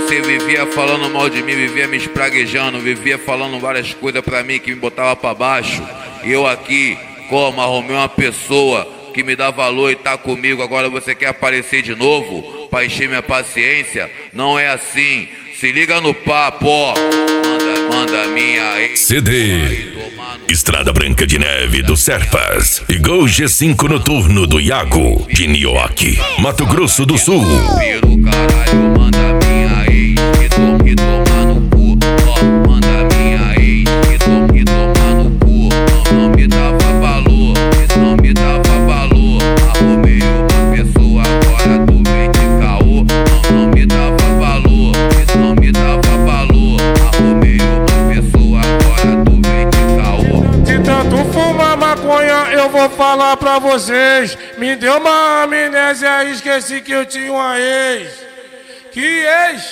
Você vivia falando mal de mim, vivia me espraguejando, vivia falando várias coisas pra mim que me botava pra baixo. E eu aqui, como arrumei uma pessoa que me dá valor e tá comigo, agora você quer aparecer de novo pra encher minha paciência? Não é assim. Se liga no papo, ó. Manda minha ex. CD Estrada Branca de Neve do Serpas e Gol G5 Noturno do Iago de Nioque, Mato Grosso do Sul. Pelo caralho, manda minha ex e toma no cu. Ó, manda minha ex e toma no cu. Não me dava valor, não me dava valor. Arrumei uma pessoa, agora tu vem de caô. Não me dava valor, não me dava valor. Arrumei uma pessoa, agora tu vem de caô. De tanto fumar maconha, eu vou falar pra vocês. Me deu uma amnésia, esqueci que eu tinha uma ex. Que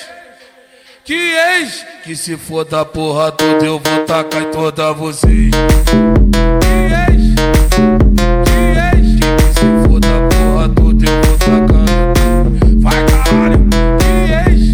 ex? Que se for da porra toda, eu vou tacar em toda vocês. Que ex? Que se for da porra toda, eu vou tacar. Vai caralho! Que ex?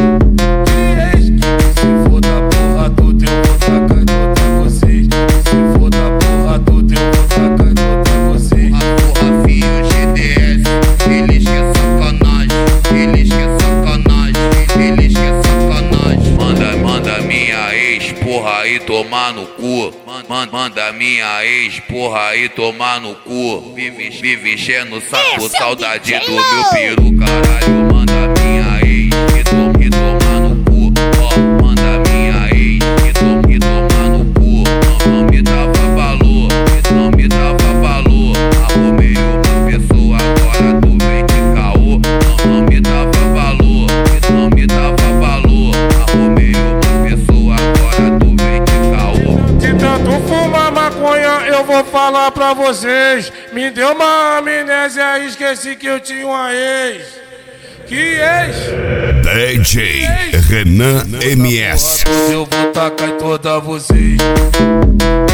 Que se for da porra toda, eu vou tacar em toda vocês. Que se for da porra toda, eu vou tacar em toda vocês. A porra fio GDS, eles que é sacanagem, eles que é sacanagem, eles que é sacanagem. Manda minha ex, porra, aí tomar no cu. Manda minha ex, porra, aí tomar no cu. Vive enchendo o saco, saudade do meu peru, caralho. Manda minha ex e tomar no cu. Ó, manda minha ex e tomar no cu. Não me dava valor, não me dava valor. Arrumei uma pessoa, agora tu vem de caô. Não me dava valor, não me dava valor. Arrumei uma pessoa, agora tu vem de caô. De tanto fumar maconha, eu vou falar pra vocês. Me deu uma amnésia, esqueci que eu tinha uma ex. Que ex? DJ Renan MS. Eu vou tacar em toda vocês.